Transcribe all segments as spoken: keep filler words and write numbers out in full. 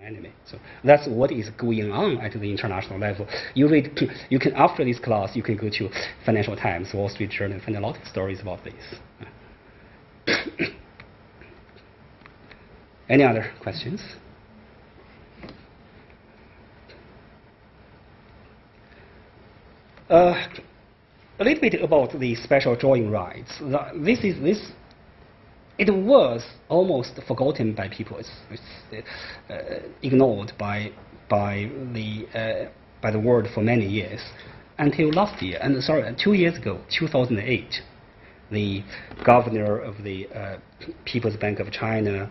enemy. So that's what is going on at the international level. You read, you can after this class, you can go to Financial Times, Wall Street Journal, and find a lot of stories about this. Any other questions? Uh, a little bit about the special drawing rights. This is this. It was almost forgotten by people. It's, it's uh, ignored by by the uh, by the world for many years until last year. And sorry, two years ago, two thousand eight, the governor of the uh, People's Bank of China.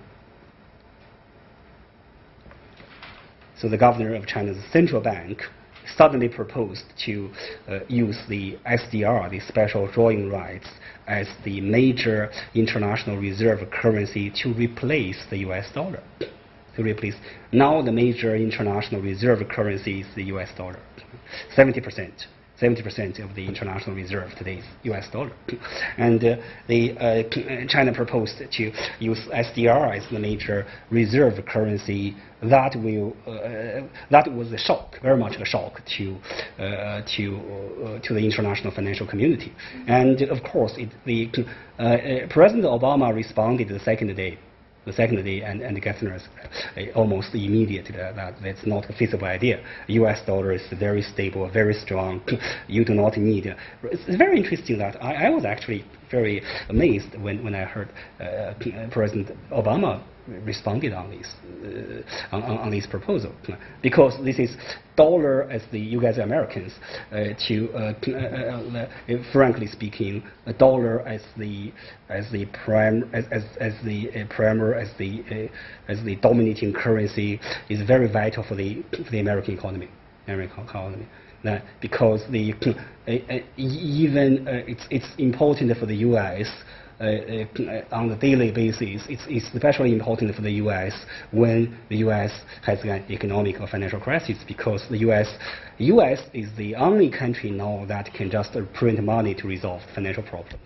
So the governor of China's central bank suddenly proposed to uh, use the S D R, the special drawing rights, as the major international reserve currency to replace the U S dollar. To replace now the major international reserve currency is the U S dollar. seventy percent. seventy percent of the international reserve today is U S dollar. And uh, the, uh, China proposed to use S D R as the major reserve currency. That will uh, that was a shock, very much a shock to uh, to uh, to the international financial community. And of course, it, the uh, President Obama responded the second day. The second day, and, and Gessner's uh, almost immediately uh, that that's not a feasible idea. U S dollar is very stable, very strong. You do not need. Uh, it's very interesting that I, I was actually very amazed when, when I heard uh, President Obama responded on this uh, on, on this proposal, because this is dollar as the you guys Americans uh, to uh, uh, uh, frankly speaking, a dollar as the as the prime as as, as the uh, primer as the uh, as the dominating currency is very vital for the for the American economy, American economy. Uh, because the uh, uh, even uh, it's it's important for the U S Uh, uh, on a daily basis. It's, it's especially important for the U S when the U S has an economic or financial crisis, because the U S U S is the only country now that can just uh, print money to resolve financial problems.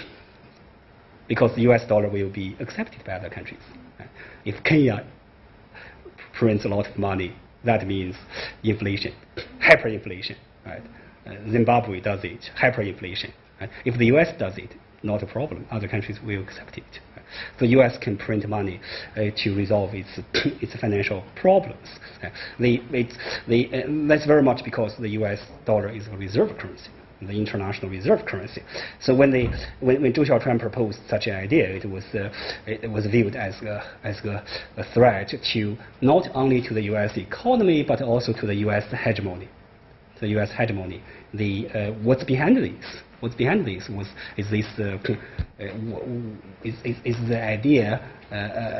Because the U S dollar will be accepted by other countries. Uh, if Kenya prints a lot of money, that means inflation, hyperinflation. Right? Uh, Zimbabwe does it, hyperinflation. Right? If the U S does it, not a problem. Other countries will accept it. The U S can print money uh, to resolve its its financial problems. Uh, the, it's, the, uh, that's very much because the U S dollar is a reserve currency, the international reserve currency. So when they when, when Zhou Xiaochuan proposed such an idea, it was uh, it was viewed as a, as a, a threat to not only to the U S economy but also to the U S hegemony. The U S hegemony. The uh, what's behind this? What's behind this was is this uh, uh, is, is, is the idea uh,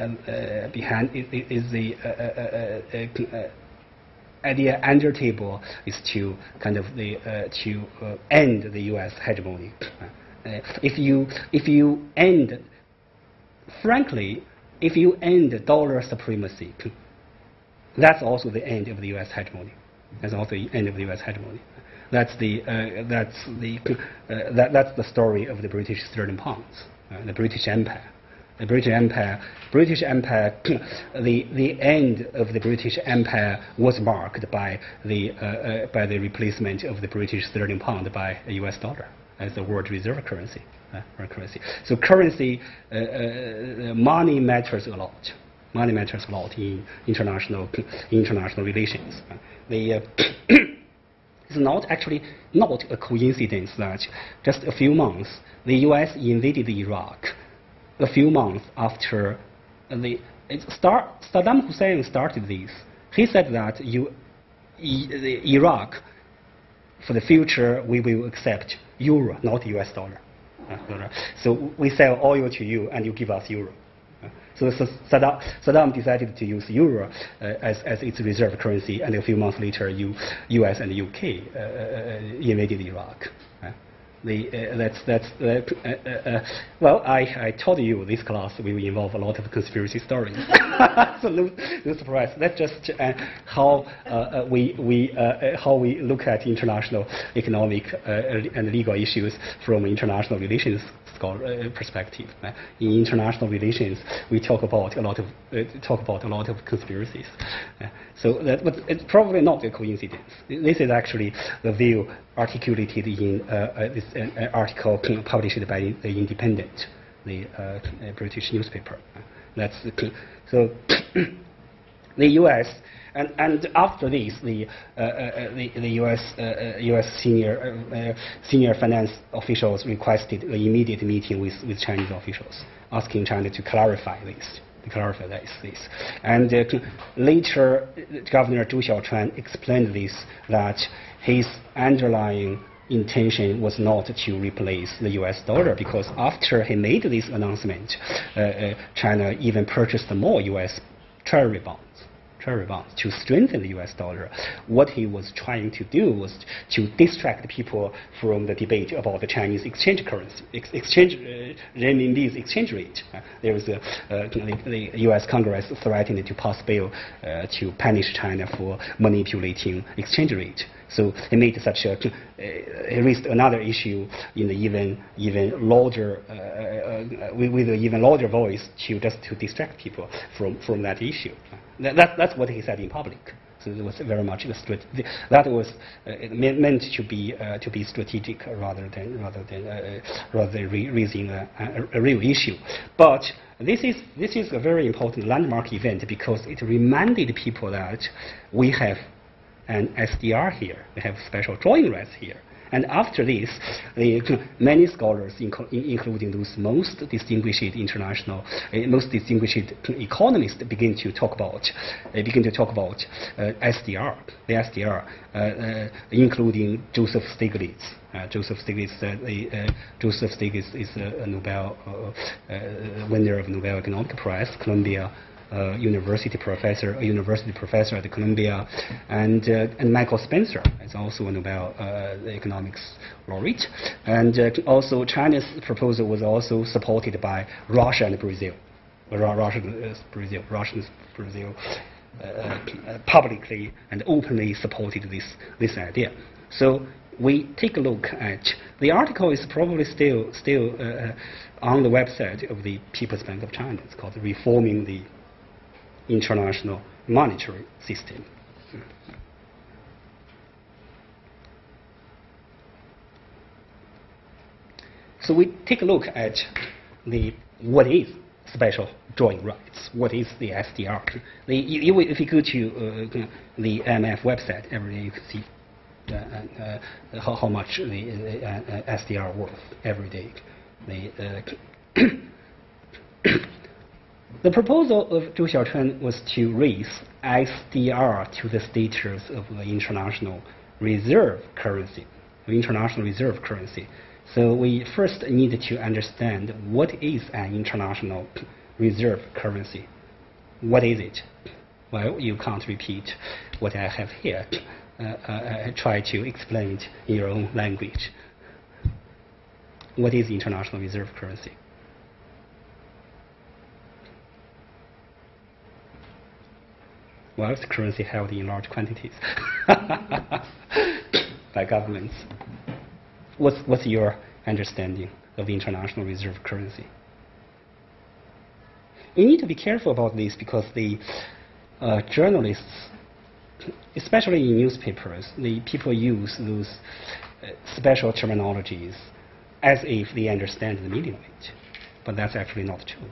uh, behind is, is the uh, uh, uh, uh, idea under table is to kind of the uh, to uh, end the U S hegemony. Uh, if you if you end, frankly, if you end dollar supremacy, that's also the end of the U S hegemony. That's also the end of the U S hegemony. That's the uh, that's the uh, that, that's the story of the British sterling pounds, uh, the British Empire. The British Empire, British Empire, the the end of the British Empire was marked by the uh, uh, by the replacement of the British sterling pound by a U S dollar as the world reserve currency. Uh, currency. So currency, uh, uh, money matters a lot. Money matters a lot in international international relations. Uh, the uh, It's not actually not a coincidence that just a few months the U S invaded Iraq. A few months after the it start, Saddam Hussein started this. He said that you, I, the Iraq, for the future we will accept euro, not U S dollar. Uh, so we sell oil to you and you give us euro. So Saddam, Saddam decided to use euro uh, as, as its reserve currency, and a few months later, U, U S and U K uh, uh, invaded Iraq. Uh, the, uh, that's, that's, uh, uh, uh, well, I, I told you this class will involve a lot of conspiracy stories. so no, no surprise. That's just uh, how uh, uh, we we uh, how we look at international economic uh, and legal issues from international relations scholar, uh, perspective. Uh, in international relations, we talk about a lot of uh, talk about a lot of conspiracies. Uh, so that, but it's probably not a coincidence. This is actually the view articulated in uh, uh, this uh, article published by the Independent, the uh, British newspaper. Uh, that's the, so the U S and and after this, the uh, uh, the, the U S uh, U S senior uh, uh, senior finance officials requested an immediate meeting with with Chinese officials, asking China to clarify this. To clarify this, this. And uh, later, Governor Zhu Xiaochuan explained this, that his underlying intention was not to replace the U S dollar, because after he made this announcement, uh, uh, China even purchased more U S treasury bonds. Treasury bonds to strengthen the U S dollar. What he was trying to do was to distract people from the debate about the Chinese exchange currency, ex exchange uh, renminbi's exchange rate. Uh, there was a, uh, the, the U S Congress threatened to pass bill uh, to punish China for manipulating exchange rate. So he made such a, uh, he raised another issue in the even even louder, uh, uh, with, with an even louder voice to just to distract people from from that issue. That, that, that's what he said in public. So it was very much the strat that was uh, meant to be uh, to be strategic rather than rather than uh, rather than re raising a, a, a real issue. But this is this is a very important landmark event, because it reminded people that we have an S D R here. We have special drawing rights here. And after this, the, many scholars, including those most distinguished international, uh, most distinguished economists, begin to talk about, uh, begin to talk about uh, S D R, the S D R, uh, uh, including Joseph Stiglitz. Uh, Joseph Stiglitz, uh, the, uh, Joseph Stiglitz is a, a Nobel uh, uh, winner of Nobel Economic Prize, Columbia. Uh, university professor, a university professor at Columbia, and uh, and Michael Spencer is also a Nobel uh, economics laureate, and uh, also China's proposal was also supported by Russia and Brazil. Russia, uh, Brazil, Russia and Brazil uh, uh, publicly and openly supported this this idea. So we take a look at the article is probably still still uh, on the website of the People's Bank of China. It's called Reforming the International Monetary System. So we take a look at the what is special drawing rights. What is the S D R? The, you, if you go to uh, the I M F website every day, you can see uh, uh, how, how much the uh, uh, S D R worth every day. The, uh, The proposal of Zhu Xiaochuan was to raise S D R to the status of the international reserve currency, the international reserve currency. So we first need to understand what is an international reserve currency. What is it? Well, you can't repeat what I have here. Uh, uh, try to explain it in your own language. What is international reserve currency? Well, it's currency held in large quantities by governments. What's, what's your understanding of the international reserve currency? You need to be careful about this, because the uh, journalists, especially in newspapers, the people use those uh, special terminologies as if they understand the meaning of it. But that's actually not true.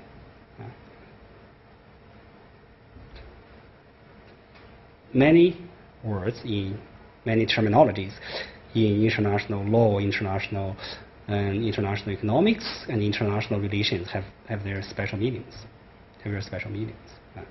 Many words in many terminologies in international law, international and international economics, and international relations have, have their special meanings. Have their special meanings. Uh,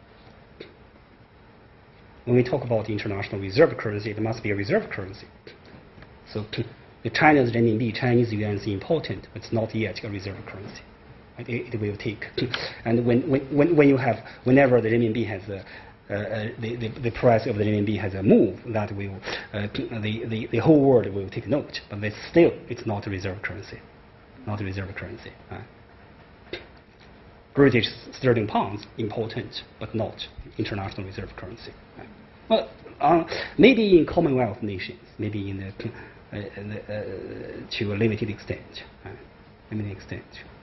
when we talk about international reserve currency, it must be a reserve currency. So the China's renminbi, Chinese yuan is important, but it's not yet a reserve currency. It, it will take. And when, when, when you have, whenever the renminbi has a Uh, uh, the, the, the price of the renminbi has a move, that will, uh, the, the, the whole world will take note. But it's still, it's not a reserve currency. Not a reserve currency. Uh. British sterling pounds important, but not international reserve currency. Right? Well, uh, maybe in Commonwealth nations, maybe in the, uh, uh, to a limited extent, right? limited extent.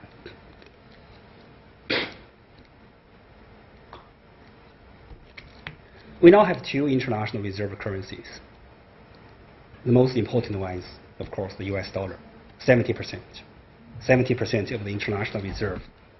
We now have two international reserve currencies. The most important one is, of course, the U S dollar, seventy percent. seventy percent of the international reserve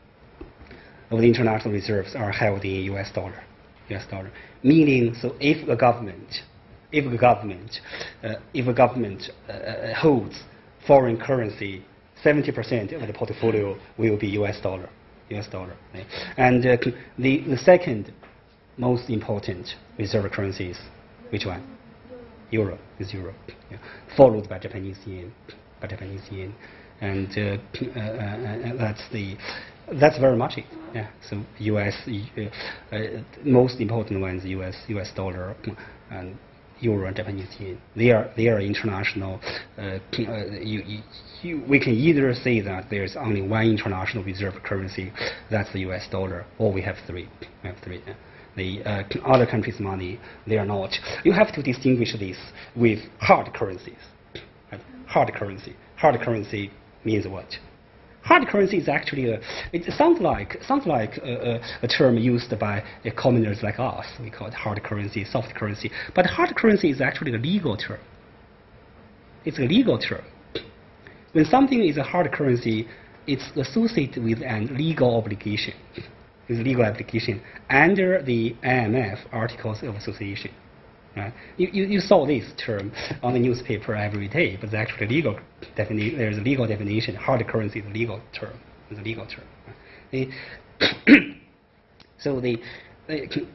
of the international reserves are held in U S dollar. U S dollar. Meaning, so if a government, if a government, uh, if a government uh, holds foreign currency, seventy percent of the portfolio will be U S dollar. U S dollar. Right? And uh, the the second most important reserve currency is which one? Euro. Is euro. Yeah. Followed by Japanese yen. By Japanese yen. And uh, uh, uh, that's the that's very much it. Yeah. So U S uh, uh, most important ones U S U S dollar and euro and Japanese yen. They are they are international. Uh, uh, you, you, you, we can either say that there's only one international reserve currency, that's the U S dollar, or we have three. We have three. Yeah. The uh, other countries' money, they are not. You have to distinguish this with hard currencies. Right? Hard currency. Hard currency means what? Hard currency is actually a, it sounds like sounds like a, a, a term used by uh, commoners like us. We call it hard currency, soft currency. But hard currency is actually a legal term. It's a legal term. When something is a hard currency, it's associated with an legal obligation. With legal application under the I M F Articles of Association. Right? You, you, you saw this term on the newspaper every day, but it's actually legal definition. There's a legal definition. Hard currency is a legal term. It's a legal term. Right? The so the, the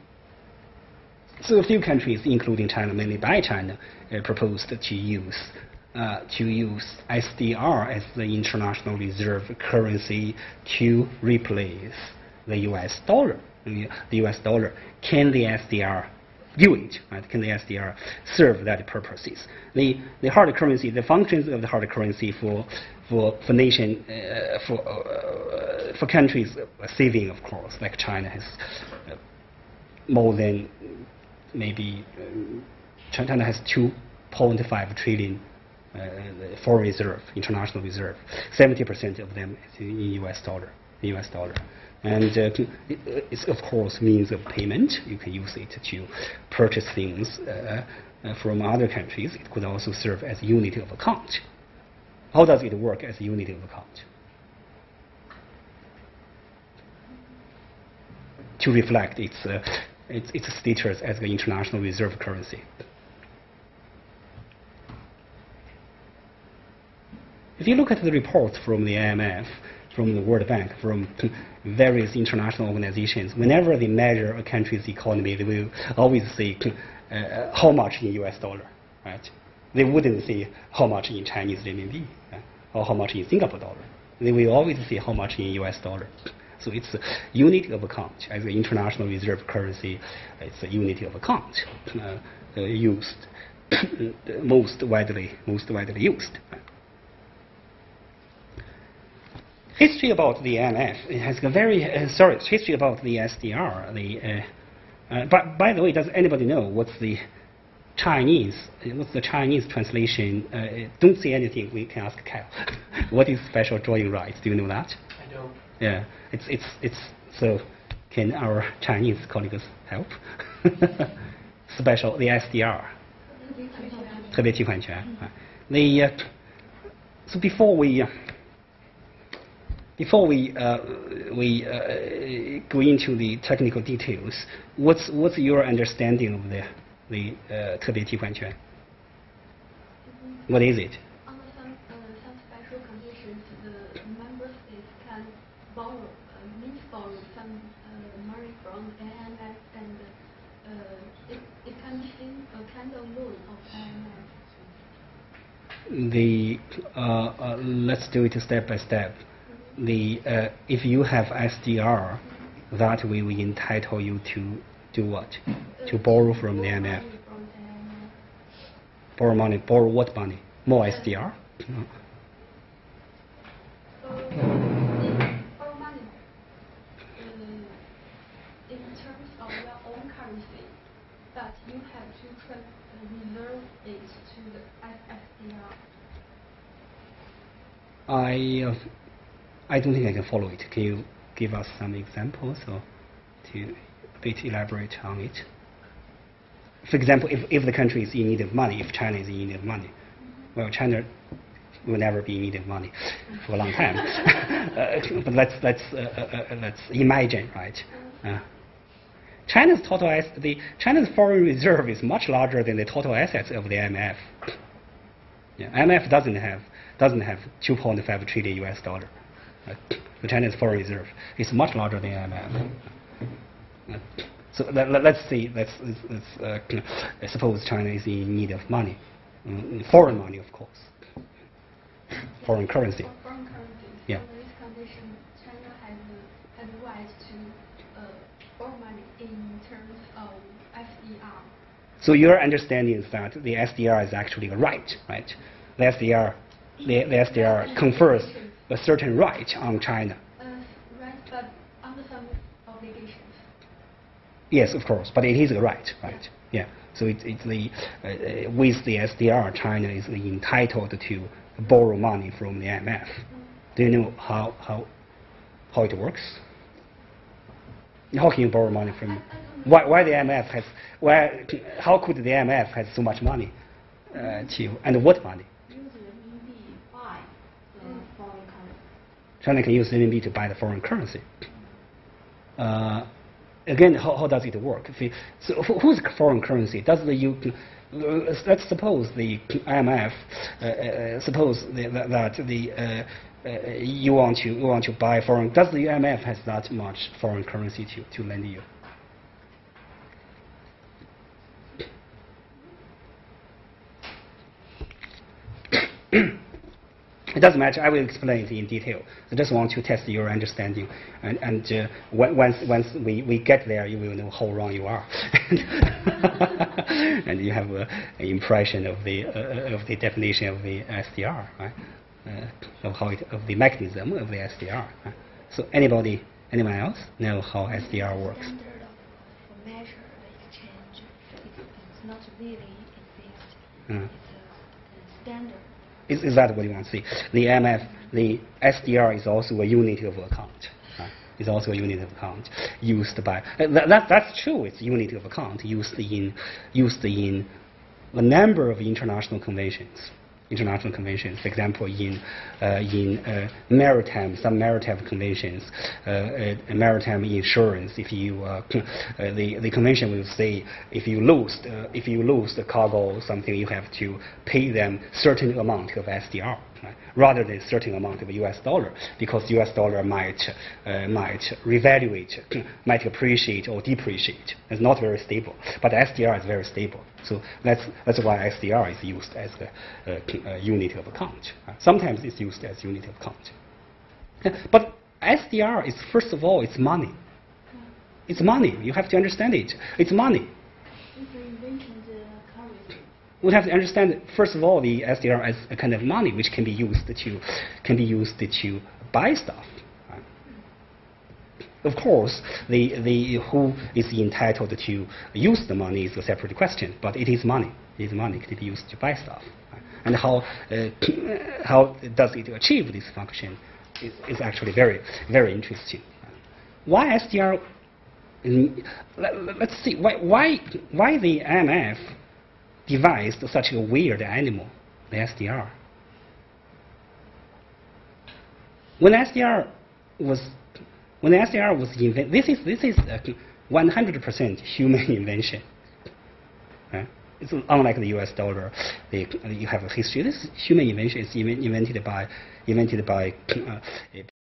so a few countries, including China, mainly by China, uh, proposed to use uh, to use S D R as the international reserve currency to replace the U S dollar. The U S dollar. Can the S D R do it? Right? Can the S D R serve that purposes? The the hard currency, the functions of the hard currency for for for nation uh, for uh, for countries uh, saving, of course, like China has uh, more than maybe uh, China has two point five trillion uh, foreign reserve, international reserve. seventy percent of them is in U S dollar. U S dollar. And uh, it's, of course, means of payment. You can use it to purchase things uh, uh, from other countries. It could also serve as a unit of account. How does it work as a unit of account? To reflect its, uh, its, its status as the international reserve currency. If you look at the reports from the I M F, from the World Bank, from various international organizations, whenever they measure a country's economy, they will always say uh, how much in U S dollar, right? They wouldn't say how much in Chinese renminbi, right? Or how much in Singapore dollar. They will always say how much in U S dollar. So it's a unit of account. As an international reserve currency, it's a unit of account uh, uh, used, most widely, most widely used. Right? History about the I M F, it has a very, uh, sorry, history about the S D R. The, uh, uh, but by the way, does anybody know what's the Chinese, what's the Chinese translation? Uh, don't say anything, we can ask Kyle. What is special drawing rights? Do you know that? I don't. Yeah, it's, it's, it's, so can our Chinese colleagues help? Special, the S D R. 特别提款权. The, uh, so before we, uh, Before we uh, we uh, go into the technical details, what's what's your understanding of the the uh, 特别提款权? What is it? Under some uh, some special conditions, the member states can borrow, uh, mint borrow some uh, money from I M F, and uh, it it can be a kind of loan of I M F. The uh, uh, let's do it step by step. The uh, if you have S D R, that will entitle you to do what? Uh, to borrow from the I M F. Money from the I M F. Borrow money. Borrow what money? More S D R? No. Uh, borrow money. tra- uh, reserve it to the S D R? I uh, I don't think I can follow it. Can you give us some examples or to a bit elaborate on it? For example, if, if the country is in need of money, if China is in need of money, mm-hmm. well, China will never be in need of money for a long time. uh, but let's let's uh, uh, let's imagine, right? Uh, China's total as the China's foreign reserve is much larger than the total assets of the I M F. Yeah, I M F doesn't have doesn't have two point five trillion U S dollar. Uh, the China's foreign reserve is much larger than I M F. Uh, so let, let, let's see. Let's, let's uh, suppose China is in need of money, um, foreign money, of course, foreign currency. Foreign currency. Yeah. Under this condition, China has has the right to uh, borrow money in terms of S D R. So your understanding is that the S D R is actually a right, right? The S D R, the, the S D R confers a certain right on China. Uh, right, but under some obligations. Yes, of course, but it is a right, right? Yeah. So it, it's the uh, with the S D R, China is entitled to borrow money from the I M F. Mm. Do you know how how how it works? How can you borrow money from? Why why the I M F has? Why how could the I M F has so much money uh, to and what money? Use renminbi buy the foreign currency. China can use renminbi to buy the foreign currency. Uh, Again, how, how does it work? If you, so whose foreign currency? Does the you? Uh, let's suppose the I M F. Uh, uh, suppose the, that, that the uh, uh, you want to you want to buy foreign. Does the I M F has that much foreign currency to to lend you? It doesn't matter. I will explain it in detail. I just want to test your understanding, and, and uh, once once we, we get there, you will know how wrong you are, and you have uh, an impression of the uh, of the definition of the S D R, right? Uh, of how it, of the mechanism of the S D R. Right? So anybody, anyone else know how S D R works? Standard of, for measure the exchange, it's, it's not really exist. Uh. It's a, a standard. Is, is that what you want to see? The I M F, the S D R is also a unit of account. Right? It's also a unit of account used by. Uh, that, that, that's true. It's a unit of account used in used in a number of international conventions. International conventions, for example, in uh, in uh, maritime, some maritime conventions, uh, uh, maritime insurance. If you uh, uh, the the convention will say if you lose uh, if you lose the cargo or something, you have to pay them certain amount of S D R, right? Rather than certain amount of U S dollar, because U S dollar might uh, might revaluate, might appreciate or depreciate. It's not very stable, but S D R is very stable. So that's that's why S D R is used as a, a, a unit of account. Uh, sometimes it's used as unit of account. But S D R is, first of all, it's money. It's money. You have to understand it. It's money. We have to understand, first of all, the S D R as a kind of money which can be used to can be used to buy stuff. Of course, the, the who is entitled to use the money is a separate question, but it is money. It is money to be used to buy stuff. And how uh, how does it achieve this function is, is actually very, very interesting. Why S D R? Let, let's see, why, why, why the I M F devised such a weird animal, the S D R? When S D R was When the S D R was invented, this is this is a one hundred percent human invention. Right? It's unlike the U S dollar. The, you have a history. This human invention is invented by invented by uh,